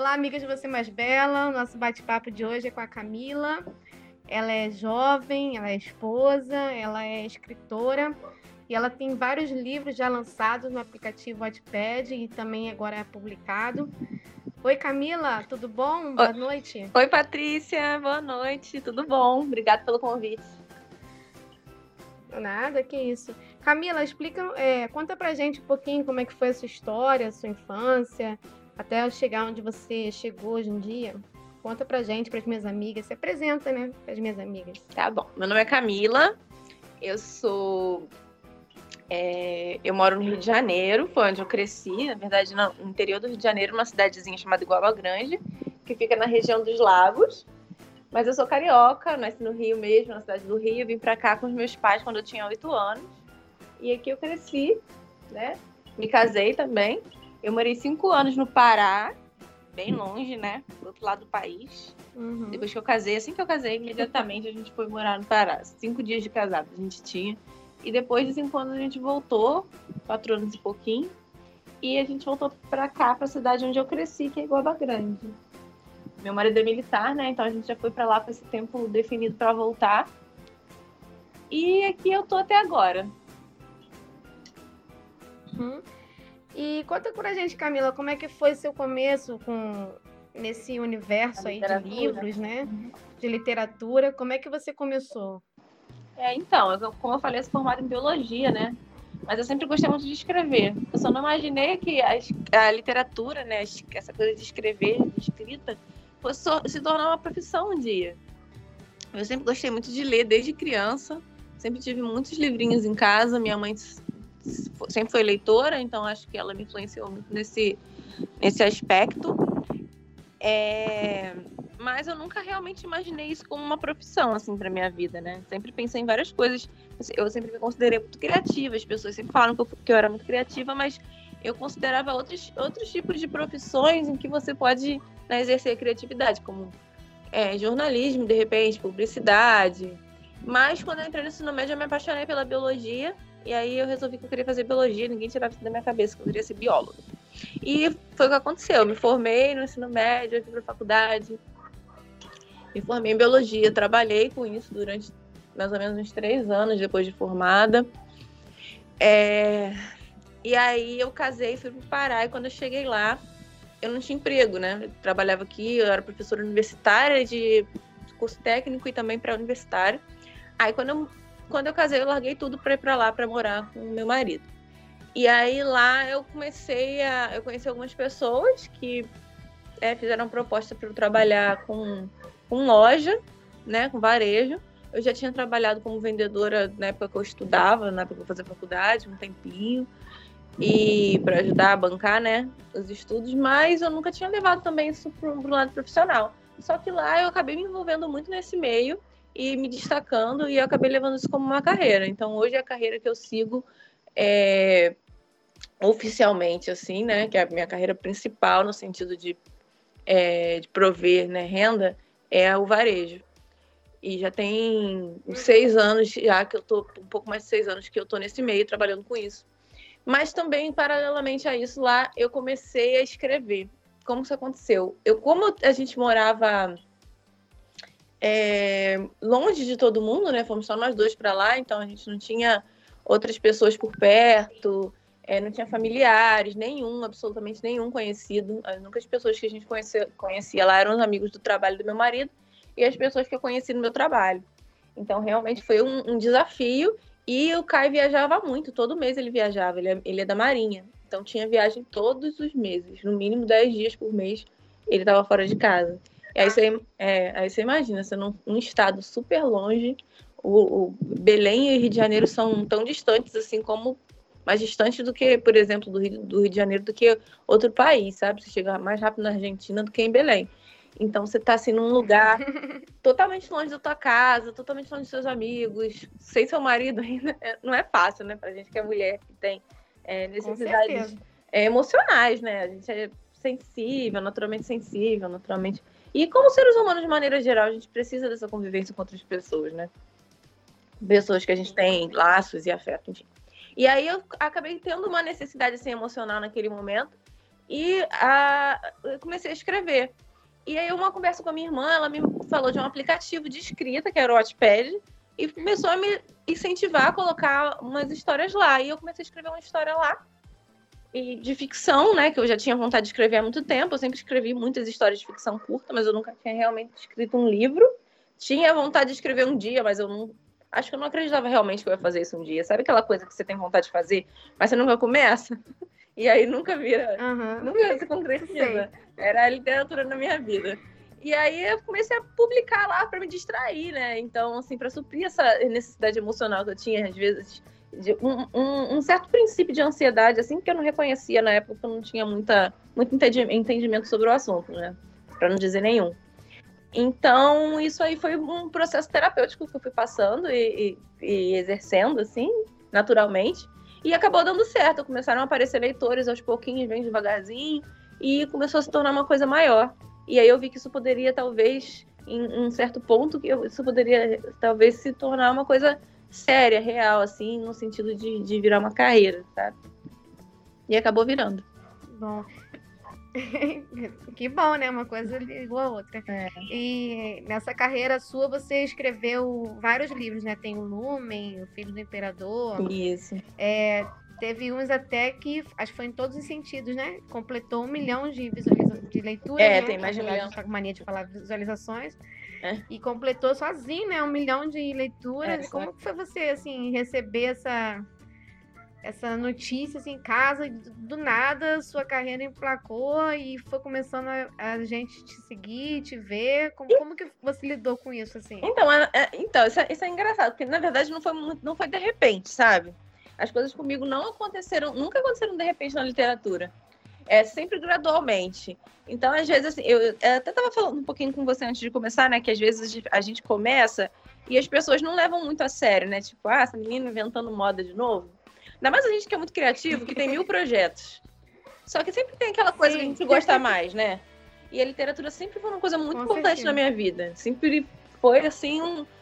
Olá, amigas de Você Mais Bela. O nosso bate-papo de hoje é com a Camila. Ela é jovem, ela é esposa, ela é escritora e ela tem vários livros já lançados no aplicativo Wattpad e também agora é publicado. Oi, Camila, tudo bom? Oi, Boa noite. oi, Patrícia, boa noite, tudo bom? Obrigada pelo convite. Nada, que isso. Camila, conta pra gente um pouquinho como é que foi a sua história, a sua infância, até chegar onde você chegou hoje em dia. Conta pra gente, pras minhas amigas. Se apresenta, né, pras minhas amigas. Tá bom, meu nome é Camila, eu moro no Rio de Janeiro, foi onde eu cresci, na verdade no interior do Rio de Janeiro, uma cidadezinha chamada Iguaba Grande, que fica na região dos Lagos. Mas eu sou carioca, nasci no Rio mesmo, na cidade do Rio. Vim pra cá com os meus pais quando eu tinha 8 anos. E aqui eu cresci, né? Me casei também. Eu morei 5 anos no Pará, bem longe, né? Do outro lado do país. Uhum. Depois que eu casei, assim que eu casei, imediatamente a gente foi morar no Pará. 5 dias de casado a gente tinha. E depois de 5 anos a gente voltou, 4 anos e pouquinho. E a gente voltou pra cá, pra cidade onde eu cresci, que é Iguaba Grande. Meu marido é militar, né? Então a gente já foi pra lá com esse tempo definido pra voltar. E aqui eu tô até agora. E conta pra gente, Camila, como é que foi seu começo nesse universo aí de livros, né? De literatura. Como é que você começou? Como eu falei, eu sou formada em biologia, né? Mas eu sempre gostei muito de escrever. Eu só não imaginei que a literatura, né? Essa coisa de escrever, de escrita, fosse se tornar uma profissão um dia. Eu sempre gostei muito de ler desde criança. Sempre tive muitos livrinhos em casa. Minha mãe sempre foi leitora, então acho que ela me influenciou muito nesse aspecto. Mas eu nunca realmente imaginei isso como uma profissão, assim, pra minha vida, né? Sempre pensei em várias coisas. Eu sempre me considerei muito criativa. As pessoas sempre falaram que eu era muito criativa, mas eu considerava outros tipos de profissões em que você pode, né, exercer a criatividade, como jornalismo, de repente, publicidade. Mas quando eu entrei no ensino médio, eu me apaixonei pela biologia. E aí eu resolvi que eu queria fazer biologia. Ninguém tirava isso da minha cabeça, que eu queria ser bióloga. E foi o que aconteceu. Eu me formei no ensino médio, eu fui pra faculdade. Me formei em biologia, trabalhei com isso durante mais ou menos uns 3 anos depois de formada. E aí eu casei, fui pro Pará, e quando eu cheguei lá, eu não tinha emprego, né? Eu trabalhava aqui, eu era professora universitária de curso técnico e também pré-universitário. Aí quando eu casei, eu larguei tudo para ir para lá para morar com o meu marido. E aí lá eu conheci algumas pessoas que fizeram proposta para eu trabalhar com loja, né, com varejo. Eu já tinha trabalhado como vendedora na época que eu estudava, na época que eu fazia faculdade, um tempinho, e para ajudar a bancar, né, os estudos, mas eu nunca tinha levado também isso para o lado profissional. Só que lá eu acabei me envolvendo muito nesse meio e me destacando, e eu acabei levando isso como uma carreira. Então hoje a carreira que eu sigo oficialmente, assim, né, que é a minha carreira principal no sentido de prover, né, renda, é o varejo. E já tem uns 6 anos, já que eu tô, um pouco mais de 6 anos que eu tô nesse meio trabalhando com isso. Mas também, paralelamente a isso, lá eu comecei a escrever. Como isso aconteceu? Como a gente morava longe de todo mundo, né? Fomos só nós dois para lá, então a gente não tinha outras pessoas por perto, não tinha familiares, absolutamente nenhum conhecido. As únicas pessoas que a gente conhecia lá eram os amigos do trabalho do meu marido e as pessoas que eu conheci no meu trabalho. Então, realmente foi um desafio. E o Caio viajava muito, todo mês ele viajava, ele é da Marinha. Então tinha viagem todos os meses, no mínimo 10 dias por mês ele estava fora de casa. E aí você imagina, você num estado super longe, o Belém e o Rio de Janeiro são tão distantes, assim, como mais distantes do que, por exemplo, do Rio de Janeiro, do que outro país, sabe? Você chega mais rápido na Argentina do que em Belém. Então você tá assim num lugar totalmente longe da tua casa, totalmente longe dos seus amigos, sem seu marido ainda. Não é fácil, né? Pra gente que é mulher, que tem necessidades emocionais, né? A gente é naturalmente sensível, naturalmente. E como seres humanos, de maneira geral, a gente precisa dessa convivência com outras pessoas, né? Pessoas que a gente tem laços e afeto, enfim. E aí eu acabei tendo uma necessidade assim, emocional naquele momento. e eu comecei a escrever. E aí, uma conversa com a minha irmã, ela me falou de um aplicativo de escrita, que era o Wattpad, e começou a me incentivar a colocar umas histórias lá. E eu comecei a escrever uma história lá, e de ficção, né, que eu já tinha vontade de escrever há muito tempo. Eu sempre escrevi muitas histórias de ficção curta, mas eu nunca tinha realmente escrito um livro. Tinha vontade de escrever um dia, mas eu não... Acho que eu não acreditava realmente que eu ia fazer isso um dia. Sabe aquela coisa que você tem vontade de fazer, mas você nunca começa? E aí nunca vira, nunca se concretiza. Era a literatura na minha vida. E aí eu comecei a publicar lá para me distrair, né? Então, assim, para suprir essa necessidade emocional que eu tinha, às vezes, de um certo princípio de ansiedade, assim, que eu não reconhecia na época, porque eu não tinha muito entendimento sobre o assunto, né? Para não dizer nenhum. Então, isso aí foi um processo terapêutico que eu fui passando e exercendo, assim, naturalmente. E acabou dando certo. Começaram a aparecer leitores aos pouquinhos, bem devagarzinho, e começou a se tornar uma coisa maior. E aí eu vi que isso poderia, talvez, em um certo ponto, isso poderia, talvez, se tornar uma coisa séria, real, assim, no sentido de virar uma carreira, sabe? E acabou virando. Bom. Que bom, né? Uma coisa ligou a outra. E nessa carreira sua, você escreveu vários livros, né? Tem o Lumen, O Filho do Imperador. Isso. Teve uns até que, acho que foi em todos os sentidos, né? Completou 1 milhão de leituras. Né? Tem mais de 1 milhão. A gente tá com mania de falar visualizações. E completou sozinho, né? 1 milhão de leituras. Como que foi você, assim, receber essa notícia assim, em casa, do nada sua carreira emplacou e foi começando a gente te seguir, te ver? Como que você lidou com isso, assim? Então isso é engraçado, porque na verdade não foi de repente, sabe? As coisas comigo nunca aconteceram de repente na literatura. É sempre gradualmente. Então, às vezes, assim, eu até estava falando um pouquinho com você antes de começar, né? Que às vezes a gente começa e as pessoas não levam muito a sério, né? Tipo, essa menina inventando moda de novo. Ainda mais a gente que é muito criativo, que tem 1000 projetos. Só que sempre tem aquela coisa que a gente gosta mais, né? E a literatura sempre foi uma coisa muito importante na minha vida. Sempre foi, assim,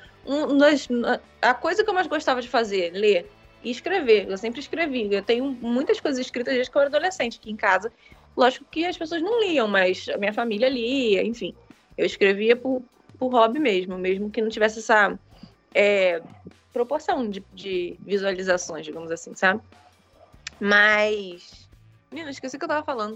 a coisa que eu mais gostava de fazer, ler e escrever. Eu sempre escrevi. Eu tenho muitas coisas escritas desde que eu era adolescente aqui em casa. Lógico que as pessoas não liam, mas a minha família lia, enfim. Eu escrevia por hobby mesmo que não tivesse essa... proporção de visualizações, digamos assim, sabe? Mas... Menina, esqueci o que eu tava falando.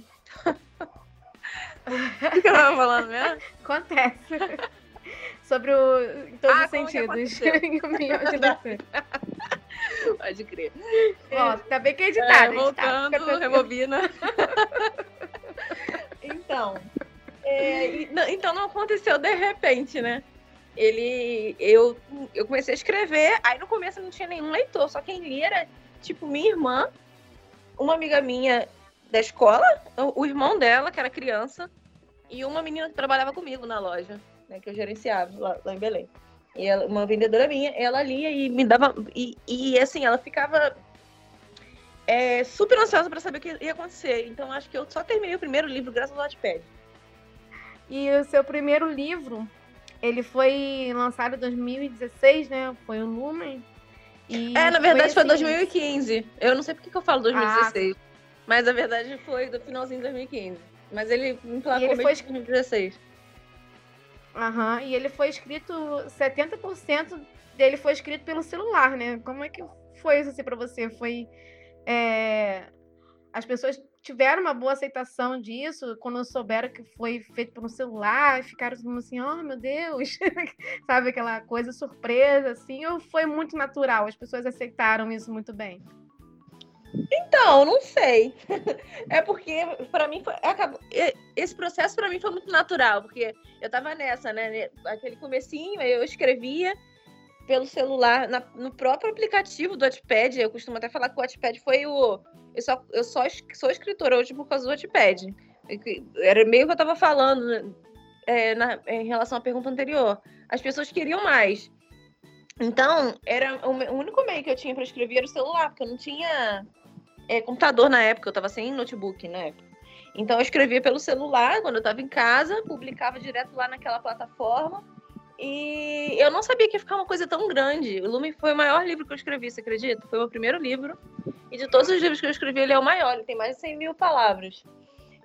O que eu tava falando mesmo? Acontece. Sobre em todos os sentidos. Um milhão de leituras. Pode crer. Ó, tá bem que é editado. Voltando, rebobina. Então não aconteceu de repente, né? Eu comecei a escrever, aí no começo não tinha nenhum leitor, só quem lia era, tipo, minha irmã, uma amiga minha da escola, o irmão dela, que era criança, e uma menina que trabalhava comigo na loja, né, que eu gerenciava lá em Belém. E ela, uma vendedora minha, ela lia e me dava... E assim, ela ficava super ansiosa para saber o que ia acontecer. Então, acho que eu só terminei o primeiro livro graças ao Wattpad. E o seu primeiro livro... Ele foi lançado em 2016, né? Foi o Lumen. Na verdade foi 2015. Eu não sei porque que eu falo 2016. Mas a verdade foi do finalzinho de 2015. Mas ele emplacou meio em 2016. E ele foi escrito... 70% dele foi escrito pelo celular, né? Como é que foi isso assim, pra você? Foi... As pessoas tiveram uma boa aceitação disso quando souberam que foi feito por um celular e ficaram assim, oh meu Deus, sabe, aquela coisa surpresa, assim, ou foi muito natural? As pessoas aceitaram isso muito bem? Então, não sei. É porque, para mim, esse processo para mim foi muito natural, porque eu tava nessa, né? Aquele comecinho, eu escrevia pelo celular, no próprio aplicativo do Wattpad. Eu costumo até falar que o Wattpad foi o... Eu só sou escritora hoje por causa do Wattpad. Era meio que eu tava falando em relação à pergunta anterior. As pessoas queriam mais. Então, era o único meio que eu tinha para escrever era o celular, porque eu não tinha computador na época, eu tava sem notebook na época. Então, eu escrevia pelo celular, quando eu tava em casa, publicava direto lá naquela plataforma. E eu não sabia que ia ficar uma coisa tão grande. O Lumen foi o maior livro que eu escrevi, você acredita? Foi o meu primeiro livro. E de todos os livros que eu escrevi, ele é o maior. Ele tem mais de 100 mil palavras.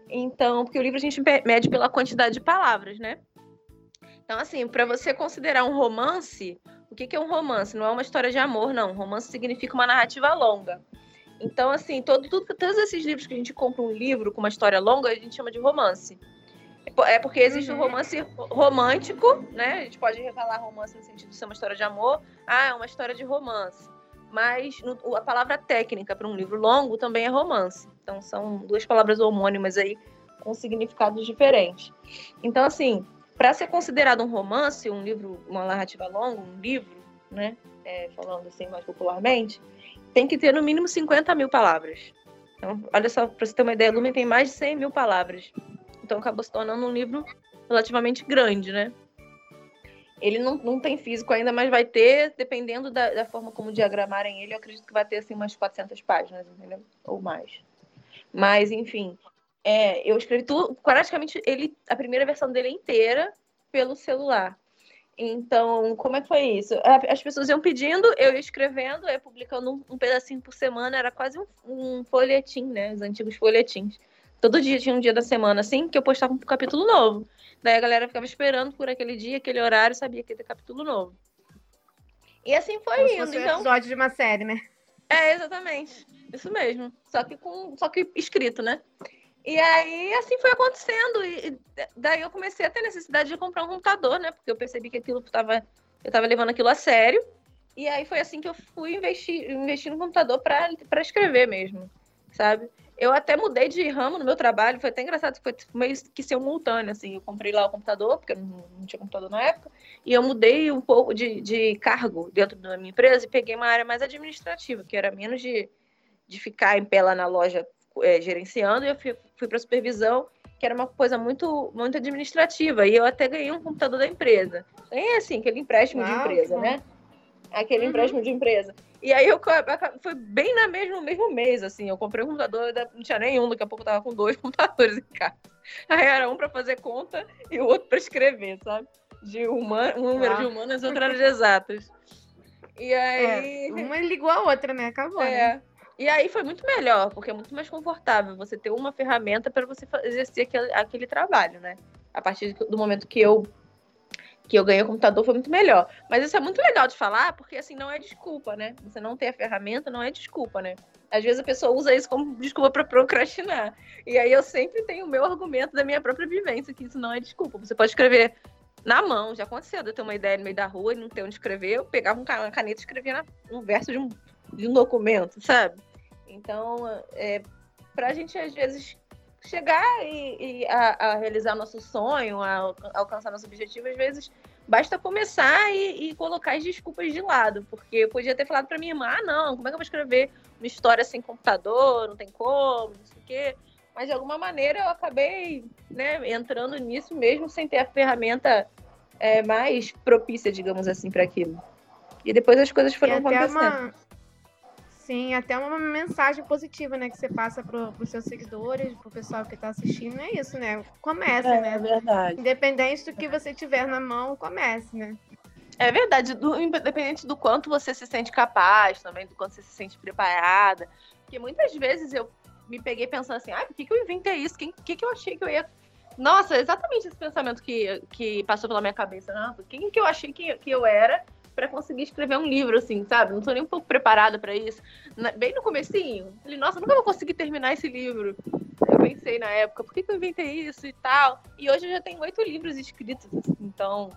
Então, porque o livro a gente mede pela quantidade de palavras, né? Então, assim, para você considerar um romance, o que é um romance? Não é uma história de amor, não. Romance significa uma narrativa longa. Então, assim, todos esses livros que a gente compra um livro com uma história longa, a gente chama de romance. É porque existe o romance romântico, né? A gente pode falar romance no sentido de ser uma história de amor. É uma história de romance. Mas a palavra técnica para um livro longo também é romance. Então, são duas palavras homônimas aí com significados diferentes. Então, assim, para ser considerado um romance, um livro, uma narrativa longa, um livro, né? Falando assim mais popularmente, tem que ter no mínimo 50 mil palavras. Então, olha só, para você ter uma ideia, Lumen tem mais de 100 mil palavras. Então, acabou se tornando um livro relativamente grande, né? Ele não tem físico ainda, mas vai ter, dependendo da forma como diagramarem ele, eu acredito que vai ter, assim, umas 400 páginas, entendeu? Ou mais. Mas, enfim, eu escrevi tudo, praticamente, a primeira versão dele é inteira pelo celular. Então, como é que foi isso? As pessoas iam pedindo, eu ia escrevendo, eu ia publicando um pedacinho por semana, era quase um folhetim, né? Os antigos folhetins. Todo dia tinha um dia da semana, assim, que eu postava um capítulo novo. Daí a galera ficava esperando por aquele dia, aquele horário, sabia que ia ter capítulo novo. E assim foi indo. Como se fosse um episódio de uma série, né? Exatamente. Isso mesmo. Só que escrito, né? E aí, assim foi acontecendo. E daí eu comecei a ter necessidade de comprar um computador, né? Porque eu percebi que eu tava levando aquilo a sério. E aí foi assim que eu fui investir no computador para escrever mesmo, sabe? Eu até mudei de ramo no meu trabalho, foi até engraçado, foi meio que simultâneo, assim. Eu comprei lá o computador, porque eu não tinha computador na época, e eu mudei um pouco de cargo dentro da minha empresa e peguei uma área mais administrativa, que era menos de ficar em pé lá na loja gerenciando, e eu fui para supervisão, que era uma coisa muito, muito administrativa, e eu até ganhei um computador da empresa. Ganhei, assim, aquele empréstimo de empresa, né? Aquele empréstimo de empresa. E aí foi bem no mesmo mês, assim. Eu comprei um computador, não tinha nenhum, daqui a pouco eu tava com 2 computadores em casa. Aí era um para fazer conta e o outro para escrever, sabe? Um número de humanas e outro era de exatas. E aí. Uma ligou a outra, né? Acabou, né? E aí foi muito melhor, porque é muito mais confortável você ter uma ferramenta para você exercer aquele trabalho, né? A partir do momento que eu ganhei o computador foi muito melhor. Mas isso é muito legal de falar, porque assim, não é desculpa, né? Você não ter a ferramenta não é desculpa, né? Às vezes a pessoa usa isso como desculpa para procrastinar. E aí eu sempre tenho o meu argumento da minha própria vivência, que isso não é desculpa. Você pode escrever na mão, já aconteceu de eu ter uma ideia no meio da rua e não ter onde escrever, eu pegava uma caneta e escrevia um verso de um documento, sabe? Então, pra gente às vezes chegar a realizar nosso sonho, a alcançar nosso objetivo, às vezes basta começar e colocar as desculpas de lado, porque eu podia ter falado para minha irmã, não, como é que eu vou escrever uma história sem computador, não tem como, não sei o quê, mas de alguma maneira eu acabei, né, entrando nisso mesmo sem ter a ferramenta mais propícia, digamos assim, para aquilo. E depois as coisas foram acontecendo. Sim, até uma mensagem positiva, né, que você passa para os seus seguidores, para o pessoal que está assistindo, é isso, né? Comece, né? É verdade. Independente do que você tiver na mão, comece, né? É verdade, independente do quanto você se sente capaz também, do quanto você se sente preparada, porque muitas vezes eu me peguei pensando assim, por que eu inventei isso? O que eu achei que eu ia... Nossa, exatamente esse pensamento que passou pela minha cabeça. Nossa, quem que eu achei que eu era para conseguir escrever um livro, assim, sabe? Não tô nem um pouco preparada para isso. Bem no comecinho, falei, nossa, nunca vou conseguir terminar esse livro. Eu pensei na época, por que eu inventei isso e tal? E hoje eu já tenho 8 livros escritos, assim, então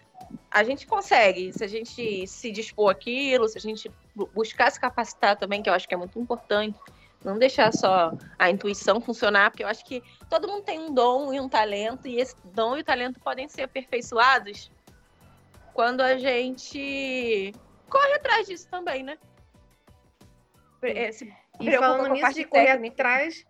a gente consegue, se a gente se dispor àquilo, se a gente buscar se capacitar também, que eu acho que é muito importante, não deixar só a intuição funcionar, porque eu acho que todo mundo tem um dom e um talento, e esse dom e o talento podem ser aperfeiçoados quando a gente corre atrás disso também, né? E falando nisso de correr atrás...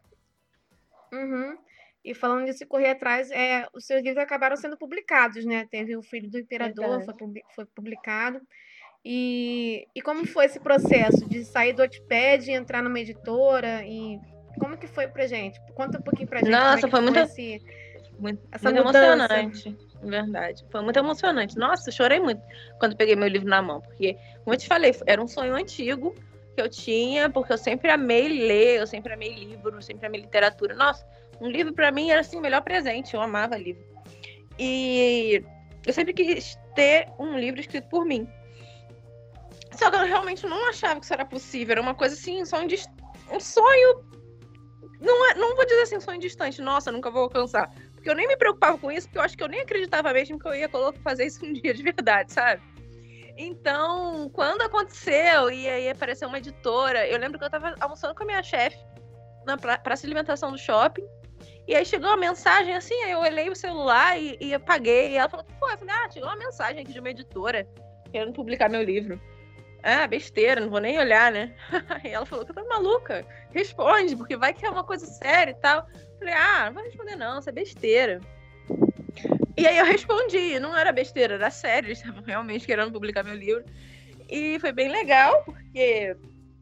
E falando nisso de correr atrás, os seus livros acabaram sendo publicados, né? Teve O Filho do Imperador, foi publicado. E como foi esse processo de sair do Wattpad e entrar numa editora? E como que foi pra gente? Conta um pouquinho pra gente. Nossa, foi muito emocionante, verdade. Foi muito emocionante. Nossa, eu chorei muito quando peguei meu livro na mão, porque, como eu te falei, era um sonho antigo que eu tinha, porque eu sempre amei ler, eu sempre amei livro, eu sempre amei literatura. Nossa, Um livro, pra mim, era assim, o melhor presente. Eu amava livro. E eu sempre quis ter um livro escrito por mim. Só que eu realmente não achava que isso era possível. Era uma coisa assim, um sonho. Não vou dizer assim, um sonho distante. Nossa, nunca vou alcançar. Porque eu nem me preocupava com isso, porque eu acho que eu nem acreditava mesmo que eu ia fazer isso um dia de verdade, sabe? Então, quando aconteceu, e aí apareceu uma editora, eu lembro que eu tava almoçando com a minha chefe na praça de alimentação do shopping, e aí chegou uma mensagem assim, aí eu olhei o celular e apaguei, e ela falou, pô, eu falei, chegou uma mensagem aqui de uma editora querendo publicar meu livro. Ah, besteira, não vou nem olhar, né? E ela falou, que eu tô maluca, responde, porque vai que é uma coisa séria e tal. Eu falei, não vou responder não, isso é besteira. E aí eu respondi, não era besteira, era sério, eles estavam realmente querendo publicar meu livro. E foi bem legal, porque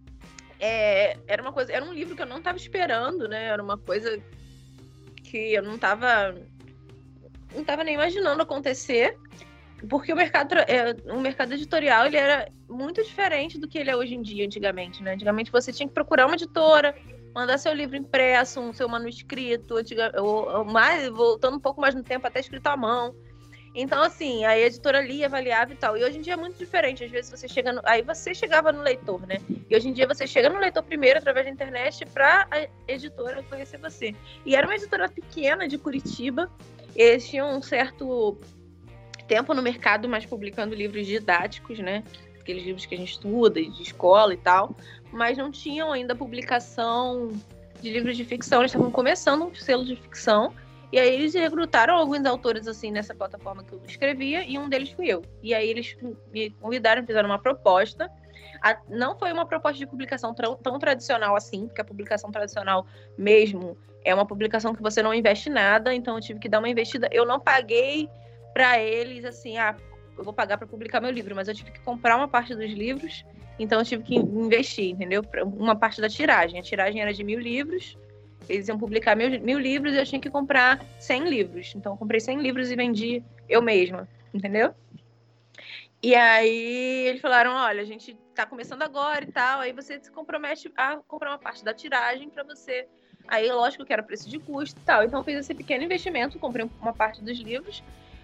era um livro que eu não estava esperando, né? Era uma coisa que eu não estava nem imaginando acontecer, porque o mercado editorial ele era muito diferente do que ele é hoje em dia, antigamente, né? Antigamente você tinha que procurar uma editora, mandar seu livro impresso, seu manuscrito, voltando um pouco mais no tempo, até escrito à mão. Então, assim, a editora lia, avaliava e tal. E hoje em dia é muito diferente. Às vezes você chegava no leitor, né? E hoje em dia você chega no leitor primeiro, através da internet, para a editora conhecer você. E era uma editora pequena de Curitiba. Eles tinham um certo tempo no mercado, mas publicando livros didáticos, né? Aqueles livros que a gente estuda, de escola e tal. Mas não tinham ainda publicação de livros de ficção. Eles estavam começando um selo de ficção. E aí eles recrutaram alguns autores assim nessa plataforma que eu escrevia, e um deles fui eu. E aí eles me convidaram, fizeram uma proposta. Não foi uma proposta de publicação tão tradicional assim, porque a publicação tradicional mesmo é uma publicação que você não investe nada, então eu tive que dar uma investida. Eu não paguei para eles assim, eu vou pagar para publicar meu livro, mas eu tive que comprar uma parte dos livros, então eu tive que investir, entendeu? Uma parte da tiragem. A tiragem era de 1.000 livros. Eles iam publicar 1.000 livros e eu tinha que comprar 100 livros. Então, eu comprei 100 livros e vendi eu mesma, entendeu? E aí, eles falaram, olha, a gente tá começando agora e tal, aí você se compromete a comprar uma parte da tiragem para você. Aí, lógico que era preço de custo e tal. Então, eu fiz esse pequeno investimento, comprei uma parte dos livros,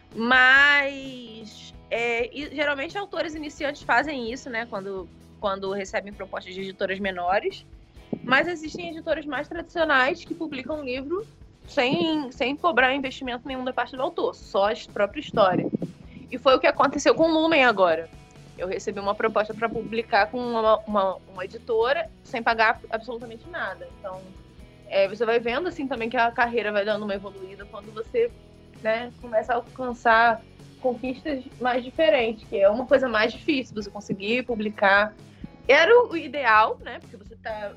mas e geralmente autores iniciantes fazem isso, né, quando recebem propostas de editoras menores. Mas existem editoras mais tradicionais que publicam livro sem cobrar investimento nenhum da parte do autor, só a própria história. E foi o que aconteceu com o Lumen agora. Eu recebi uma proposta para publicar com uma editora sem pagar absolutamente nada. Então, você vai vendo assim também que a carreira vai dando uma evoluída quando você, né, começa a alcançar conquistas mais diferentes, que é uma coisa mais difícil, você conseguir publicar. Era o ideal, né, porque você tá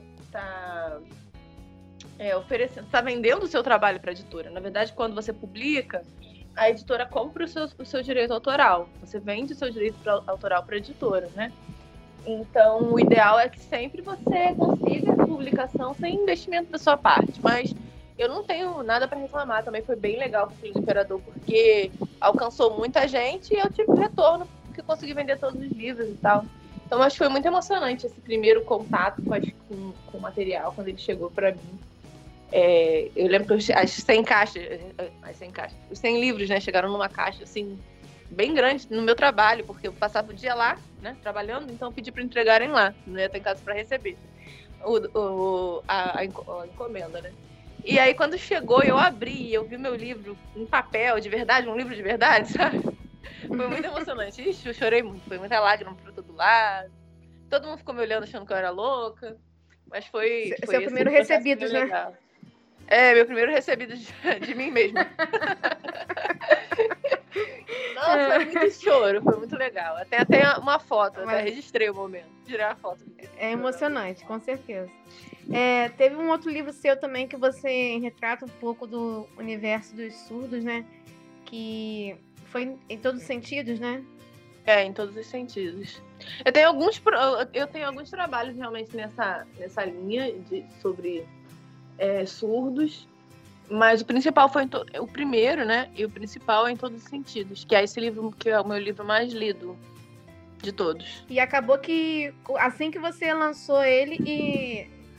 oferecendo, está vendendo o seu trabalho para a editora. Na verdade, quando você publica, a editora compra o seu direito autoral. Você vende o seu direito autoral para a editora, né? Então, o ideal é que sempre você consiga a publicação sem investimento da sua parte. Mas eu não tenho nada para reclamar. Também foi bem legal com o Filho do Imperador, porque alcançou muita gente e eu tive retorno, porque consegui vender todos os livros e tal. Então, acho que foi muito emocionante esse primeiro contato com o material, quando ele chegou para mim. Eu lembro que as 100 caixas, os 100 livros, né, chegaram numa caixa, assim, bem grande no meu trabalho, porque eu passava o dia lá, né, trabalhando, então eu pedi para entregarem lá, não ia ter casa para receber a encomenda, né. E aí, quando chegou, eu abri, eu vi meu livro em papel, de verdade, um livro de verdade, sabe? Foi muito emocionante. Ixi, eu chorei muito. Foi muita lágrima pra todo lado. Todo mundo ficou me olhando achando que eu era louca. Mas foi seu primeiro recebido, né? Legal. Meu primeiro recebido de mim mesma. Nossa, foi muito choro. Foi muito legal. Até uma foto. Até registrei o momento. Tirei a foto. É emocionante, com certeza. Teve um outro livro seu também que você retrata um pouco do universo dos surdos, né? Que foi em todos os sentidos, né? Em todos os sentidos. Eu tenho alguns trabalhos realmente nessa linha sobre surdos, mas o principal foi o primeiro, né? E o principal é em todos os sentidos, que é esse livro que é o meu livro mais lido de todos. E acabou que assim que você lançou ele e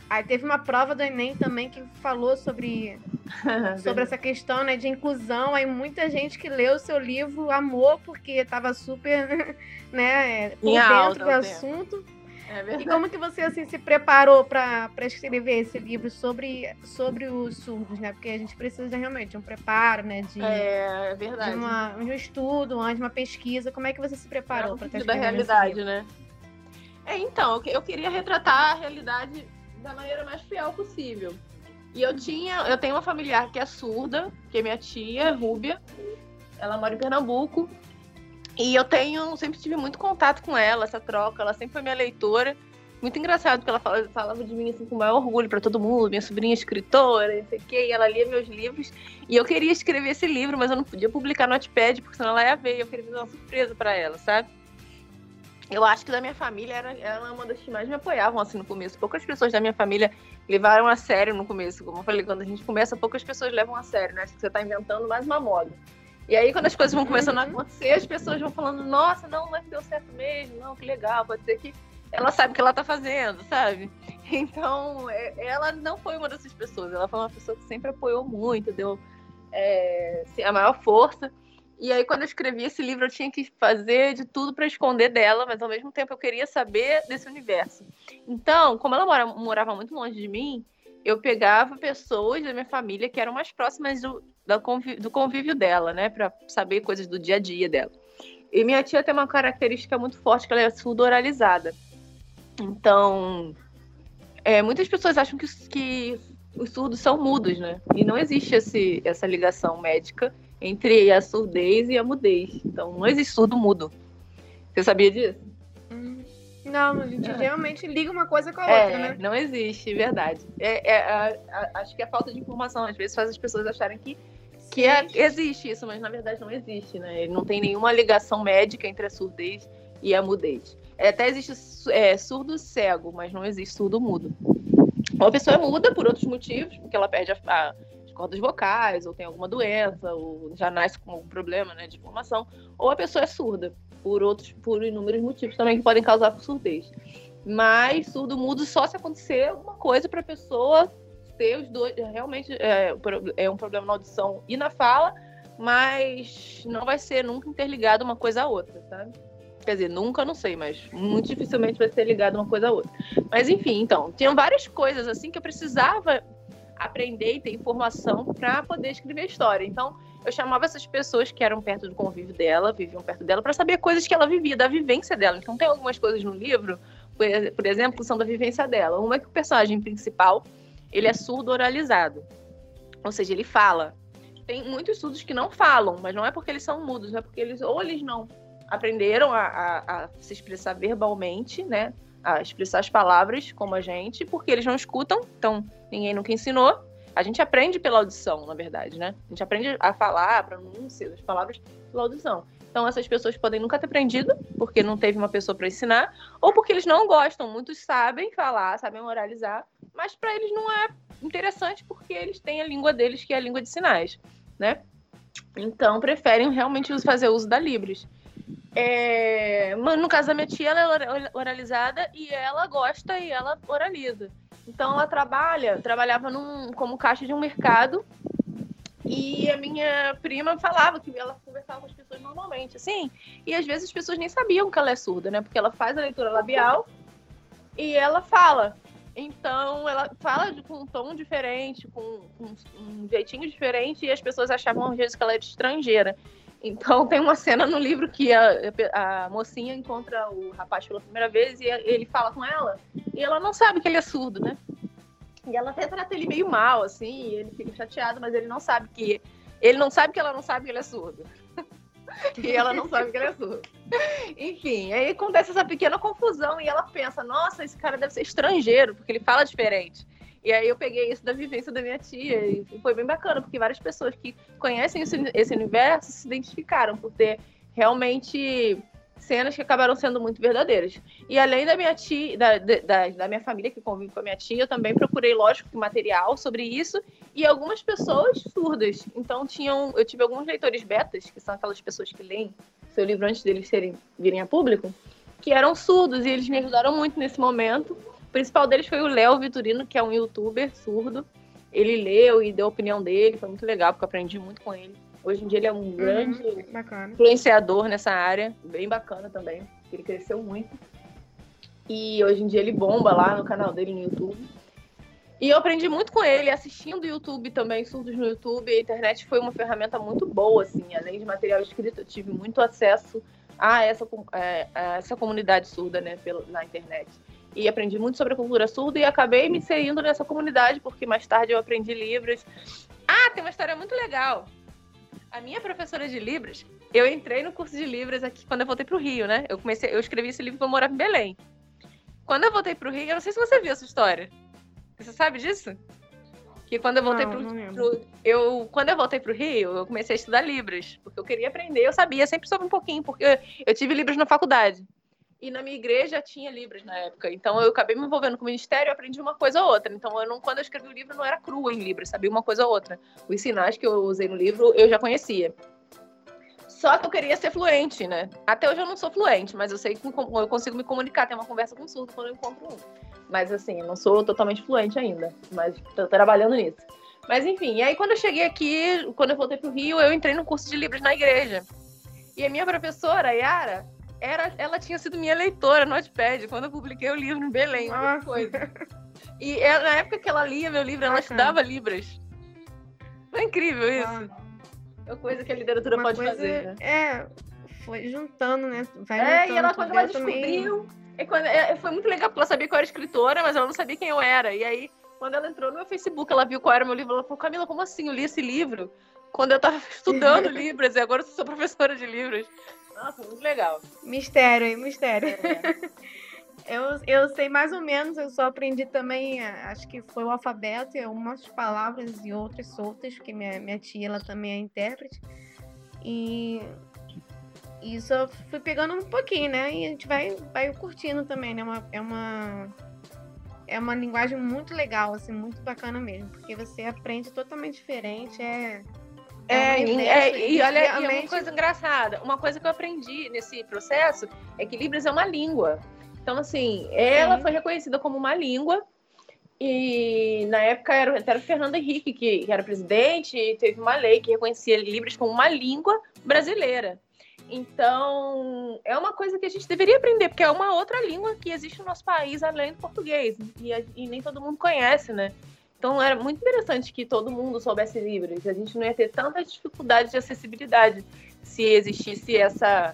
Aí teve uma prova do Enem também que falou sobre essa questão, né, de inclusão. Aí muita gente que leu o seu livro amou, porque estava super, né, por dentro do assunto. E como que você assim se preparou para escrever esse livro sobre os surdos, né? Porque a gente precisa realmente de um preparo, né? Verdade. De um estudo, de uma pesquisa. Como é que você se preparou para estar escrevendo da realidade, né? Então, eu queria retratar a realidade da maneira mais fiel possível. E eu tenho uma familiar que é surda, que é minha tia, Rúbia. Ela mora em Pernambuco. E eu sempre tive muito contato com ela, essa troca. Ela sempre foi minha leitora. Muito engraçado, porque ela falava de mim assim, com o maior orgulho para todo mundo. Minha sobrinha é escritora, não sei o quê. E ela lia meus livros. E eu queria escrever esse livro, mas eu não podia publicar no Wattpad, porque senão ela ia ver. E eu queria fazer uma surpresa para ela, sabe? Eu acho que da minha família, ela é uma das que mais me apoiavam, assim, no começo. Poucas pessoas da minha família levaram a sério no começo. Como eu falei, quando a gente começa, poucas pessoas levam a sério, né? Acho que você tá inventando mais uma moda. E aí, quando as coisas vão começando a acontecer, as pessoas vão falando, nossa, não, mas deu certo mesmo, não, que legal, pode ser que ela sabe o que ela tá fazendo, sabe? Então, ela não foi uma dessas pessoas. Ela foi uma pessoa que sempre apoiou muito, deu assim, a maior força. E aí, quando eu escrevi esse livro, eu tinha que fazer de tudo para esconder dela, mas ao mesmo tempo eu queria saber desse universo. Então, como ela morava muito longe de mim, eu pegava pessoas da minha família que eram mais próximas do convívio dela, né? Para saber coisas do dia a dia dela. E minha tia tem uma característica muito forte, que ela é surdo-oralizada. Então, muitas pessoas acham que os surdos são mudos, né? E não existe essa ligação médica entre a surdez e a mudez. Então, não existe surdo mudo. Você sabia disso? Não, a gente realmente liga uma coisa com a outra, né? Não existe, verdade. Acho que a falta de informação, às vezes, faz as pessoas acharem que existe isso, mas na verdade não existe, né? Não tem nenhuma ligação médica entre a surdez e a mudez. Até existe surdo cego, mas não existe surdo mudo. Uma pessoa é muda por outros motivos, porque ela perde as cordas vocais, ou tem alguma doença, ou já nasce com algum problema, né, de formação, ou a pessoa é surda por inúmeros motivos também que podem causar surdez. Mas surdo mudo só se acontecer alguma coisa para a pessoa ter os dois. Realmente é um problema na audição e na fala, mas não vai ser nunca interligado uma coisa à outra, sabe? Quer dizer, nunca, não sei, mas muito dificilmente vai ser ligado uma coisa à outra. Mas enfim, então, tinham várias coisas assim que eu precisava aprender e ter informação para poder escrever a história. Então, eu chamava essas pessoas que eram perto do convívio dela, viviam perto dela, para saber coisas que ela vivia, da vivência dela. Então, tem algumas coisas no livro, por exemplo, que são da vivência dela. Uma é que o personagem principal, ele é surdo-oralizado. Ou seja, ele fala. Tem muitos surdos que não falam, mas não é porque eles são mudos, é porque eles não aprenderam a se expressar verbalmente, né? A expressar as palavras como a gente, porque eles não escutam, então ninguém nunca ensinou. A gente aprende pela audição, na verdade, né? A gente aprende a falar, a pronúncia das palavras pela audição. Então essas pessoas podem nunca ter aprendido, porque não teve uma pessoa para ensinar, ou porque eles não gostam. Muitos sabem falar, sabem oralizar, mas para eles não é interessante, porque eles têm a língua deles, que é a língua de sinais, né? Então preferem realmente fazer uso da Libras. No caso da minha tia, ela é oralizada e ela gosta e ela oraliza. Então ela trabalhava como caixa de um mercado, e a minha prima falava que ela conversava com as pessoas normalmente, assim, e às vezes as pessoas nem sabiam que ela é surda, né? Porque ela faz a leitura labial e ela fala. Então ela fala com um tom diferente, com um jeitinho diferente, e as pessoas achavam às vezes que ela era estrangeira. Então tem uma cena no livro que a mocinha encontra o rapaz pela primeira vez e ele fala com ela, e ela não sabe que ele é surdo, né? E ela até trata ele meio mal, assim, e ele fica chateado, mas ele não sabe que ela não sabe que ele é surdo. E ela não sabe que ele é surdo. Enfim, aí acontece essa pequena confusão e ela pensa, nossa, esse cara deve ser estrangeiro, porque ele fala diferente. E aí eu peguei isso da vivência da minha tia e foi bem bacana, porque várias pessoas que conhecem esse universo se identificaram por ter realmente cenas que acabaram sendo muito verdadeiras. E além da minha tia, da minha família que convive com a minha tia, eu também procurei, lógico, material sobre isso e algumas pessoas surdas. Então eu tive alguns leitores betas, que são aquelas pessoas que leem seu livro antes deles virem a público, que eram surdos, e eles me ajudaram muito nesse momento O principal deles foi o Léo Vitorino, que é um youtuber surdo. Ele leu e deu a opinião dele, foi muito legal, porque eu aprendi muito com ele. Hoje em dia ele é um grande influenciador nessa área, bem bacana também. Ele cresceu muito. E hoje em dia ele bomba lá no canal dele no YouTube. E eu aprendi muito com ele, assistindo YouTube também, surdos no YouTube. A internet foi uma ferramenta muito boa, assim. Além de material escrito, eu tive muito acesso a essa comunidade surda, né, na internet. E aprendi muito sobre a cultura surda e acabei me inserindo nessa comunidade, porque mais tarde eu aprendi Libras. Ah, tem uma história muito legal. A minha professora de Libras, eu entrei no curso de Libras aqui quando eu voltei pro Rio, né? Eu escrevi esse livro quando eu morava em Belém. Quando eu voltei pro Rio, eu não sei se você viu essa história. Você sabe disso? Que quando eu voltei quando eu voltei pro Rio, eu comecei a estudar Libras, porque eu queria aprender, eu sabia, sempre soube um pouquinho, porque eu tive Libras na faculdade. E na minha igreja tinha Libras na época. Então eu acabei me envolvendo com o ministério e aprendi uma coisa ou outra. Então quando eu escrevi o livro, não era crua em Libras, sabia uma coisa ou outra. Os sinais que eu usei no livro, eu já conhecia. Só que eu queria ser fluente, né? Até hoje eu não sou fluente, mas eu sei que eu consigo me comunicar, ter uma conversa com um surdo quando eu encontro um. Mas assim, eu não sou totalmente fluente ainda, mas tô trabalhando nisso. Mas enfim, e aí quando eu cheguei aqui, quando eu voltei pro Rio, eu entrei no curso de Libras na igreja. E a minha professora, a Yara, ela tinha sido minha leitora no Wattpad, quando eu publiquei o livro em Belém, uma coisa. E na época que ela lia meu livro, ela estudava Libras. Não é incrível isso? É coisa que a literatura pode fazer, né? Foi juntando, né? E ela, quando ela descobriu... Foi muito legal, porque ela sabia que eu era escritora, mas ela não sabia quem eu era. E aí, quando ela entrou no meu Facebook, ela viu qual era o meu livro, ela falou, Camila, como assim? Eu li esse livro quando eu tava estudando Libras, e agora eu sou professora de Libras. Nossa, muito legal. Mistério, hein? Mistério. Eu sei mais ou menos, eu só aprendi também, acho que foi o alfabeto, e algumas palavras e outras soltas, porque minha tia, ela também é intérprete. E isso eu fui pegando um pouquinho, né? E a gente vai curtindo também, né? É uma linguagem muito legal, assim, muito bacana mesmo, porque você aprende totalmente diferente, e olha, realmente... e é uma coisa engraçada. Uma coisa que eu aprendi nesse processo é que Libras é uma língua. Então, assim, ela foi reconhecida como uma língua. E na época era o Fernando Henrique que era presidente, e teve uma lei que reconhecia Libras como uma língua brasileira. Então, é uma coisa que a gente deveria aprender, porque é uma outra língua que existe no nosso país, além do português. E nem todo mundo conhece, né? Então, era muito interessante que todo mundo soubesse Libras. A gente não ia ter tanta dificuldade de acessibilidade se existisse essa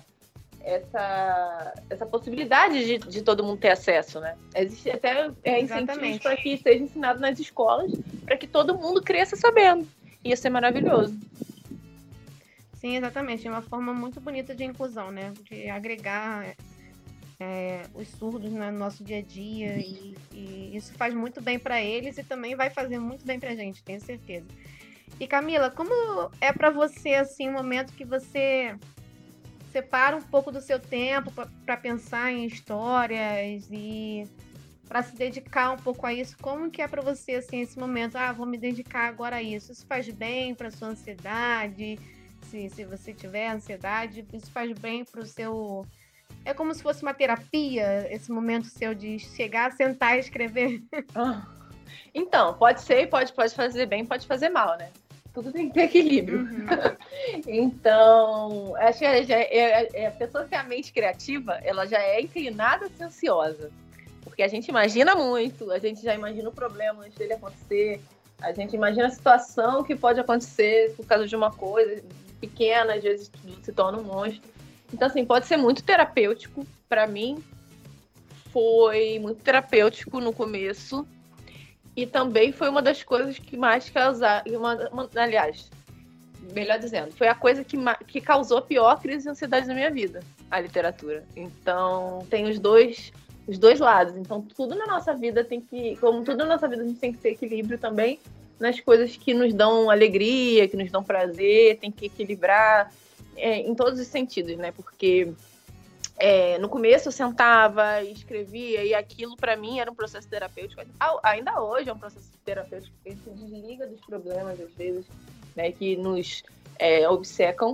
possibilidade de todo mundo ter acesso, né? Existe até incentivos para que seja ensinado nas escolas, para que todo mundo cresça sabendo. Ia ser maravilhoso. Sim, exatamente. É uma forma muito bonita de inclusão, né? De agregar os surdos no nosso dia a dia, e isso faz muito bem para eles e também vai fazer muito bem para a gente, tenho certeza. E Camila, como é para você assim um momento que você separa um pouco do seu tempo para pensar em histórias e para se dedicar um pouco a isso? Como que é para você assim esse momento? Vou me dedicar agora a isso. Isso faz bem para sua ansiedade? Se você tiver ansiedade, isso faz bem para o seu... É como se fosse uma terapia, esse momento seu de chegar, sentar e escrever? Então, pode ser, pode fazer bem, pode fazer mal, né? Tudo tem que ter equilíbrio. Uhum. Então, acho que a pessoa que é a mente criativa, ela já é inclinada a ser ansiosa. Porque a gente imagina muito, a gente já imagina o problema antes dele acontecer, a gente imagina a situação que pode acontecer por causa de uma coisa pequena, às vezes se torna um monstro. Então, assim, pode ser muito terapêutico. Para mim, foi muito terapêutico no começo. E também foi uma das coisas que mais causaram... Aliás, melhor dizendo, foi a coisa que causou a pior crise de ansiedade na minha vida, a literatura. Então, tem os dois lados. Então, tudo na nossa vida como tudo na nossa vida, a gente tem que ter equilíbrio também nas coisas que nos dão alegria, que nos dão prazer, tem que equilibrar em todos os sentidos, né? Porque no começo eu sentava e escrevia, e aquilo para mim era um processo terapêutico. Ainda hoje é um processo terapêutico, porque a gente desliga dos problemas, às vezes, né, que nos obcecam.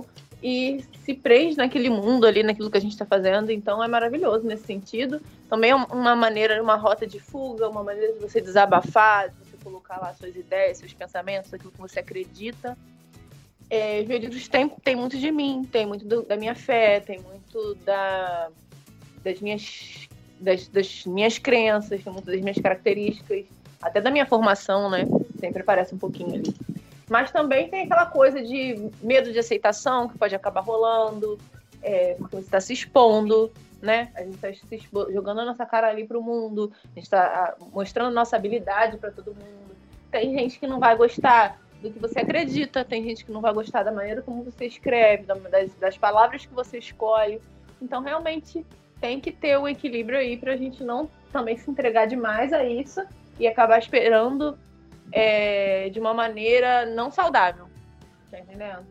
e se prende naquele mundo ali, naquilo que a gente está fazendo. Então é maravilhoso nesse sentido. Também é uma maneira, uma rota de fuga, uma maneira de você desabafar, de você colocar lá suas ideias, seus pensamentos, aquilo que você acredita. Os meus livros tem muito de mim, tem muito da minha fé, tem muito das minhas crenças, tem muito das minhas características, até da minha formação, né? Sempre aparece um pouquinho ali. Mas também tem aquela coisa de medo de aceitação que pode acabar rolando, porque você está se expondo, né? A gente está jogando a nossa cara ali para o mundo, a gente está mostrando a nossa habilidade para todo mundo. Tem gente que não vai gostar do que você acredita, tem gente que não vai gostar da maneira como você escreve, das palavras que você escolhe. Então, realmente, tem que ter um equilíbrio aí para a gente não também se entregar demais a isso e acabar esperando de uma maneira não saudável. Tá entendendo?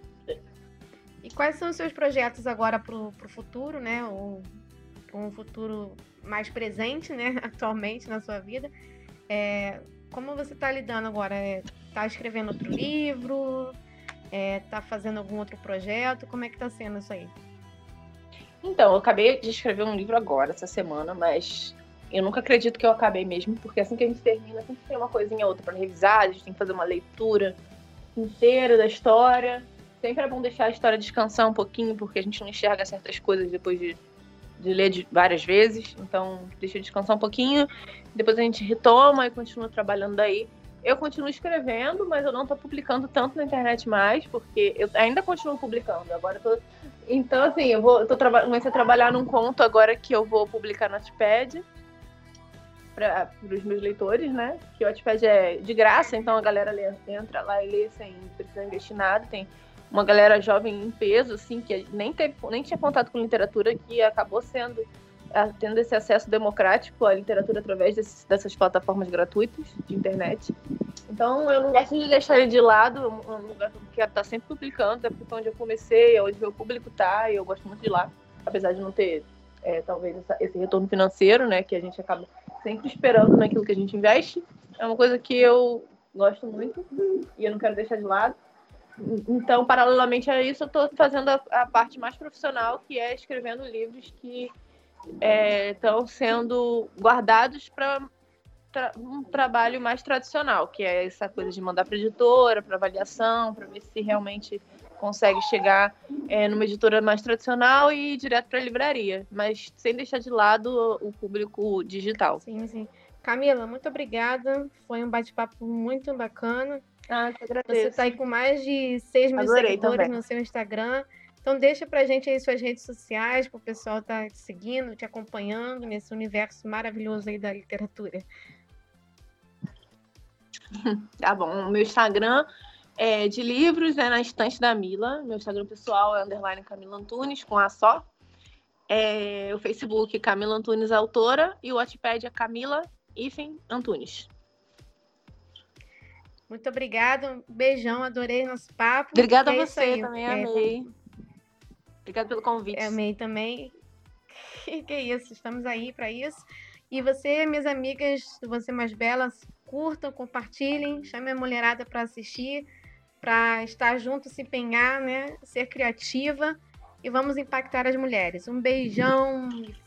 E quais são os seus projetos agora para o futuro, né? Ou para um futuro mais presente, né? Atualmente na sua vida? Como você está lidando agora? Está escrevendo outro livro? Está fazendo algum outro projeto? Como é que está sendo isso aí? Então, eu acabei de escrever um livro agora, essa semana, mas eu nunca acredito que eu acabei mesmo, porque assim que a gente termina, sempre tem uma coisinha ou outra para revisar, a gente tem que fazer uma leitura inteira da história. Sempre é bom deixar a história descansar um pouquinho, porque a gente não enxerga certas coisas depois de ler várias vezes. Então, deixa descansar um pouquinho, depois a gente retoma e continua trabalhando daí. Eu continuo escrevendo, mas eu não estou publicando tanto na internet mais, porque eu ainda continuo publicando. Agora Então, assim, comecei a trabalhar num conto agora que eu vou publicar no Wattpad para os meus leitores, né? Que o Wattpad é de graça, então a galera entra lá e lê sem precisar investir nada. Tem uma galera jovem em peso, assim, que nem tinha contato com literatura, que acabou tendo esse acesso democrático à literatura através dessas plataformas gratuitas de internet. Então, eu não gosto de deixar ele de lado, é um lugar que eu quero estar sempre publicando, é porque foi onde eu comecei, é onde meu público está, e eu gosto muito de lá, apesar de não ter, talvez, esse retorno financeiro, né, que a gente acaba sempre esperando naquilo que a gente investe. É uma coisa que eu gosto muito e eu não quero deixar de lado. Então, paralelamente a isso, eu estou fazendo a parte mais profissional, que é escrevendo livros que estão sendo guardados para um trabalho mais tradicional, que é essa coisa de mandar para editora, para avaliação, para ver se realmente consegue chegar numa editora mais tradicional e ir direto para a livraria, mas sem deixar de lado o público digital. Sim, sim. Camila, muito obrigada. Foi um bate-papo muito bacana. Que agradeço. Você está aí com mais de 6 mil seguidores no seu Instagram. Então deixa pra gente aí suas redes sociais, para o pessoal estar te seguindo, te acompanhando nesse universo maravilhoso aí da literatura. Tá bom. O meu Instagram é de livros, na Estante da Mila. Meu Instagram pessoal é _Camila Antunes, com A só. O Facebook Camila Antunes Autora e o Wattpad é Camila_Antunes. Muito obrigada, um beijão, adorei nosso papo. Obrigada a você, também amei. Obrigada pelo convite. Amei também. Que isso, estamos aí para isso. E você, minhas amigas, Você Mais Belas, curtam, compartilhem, chame a mulherada para assistir, para estar junto, se empenhar, né? Ser criativa e vamos impactar as mulheres. Um beijão,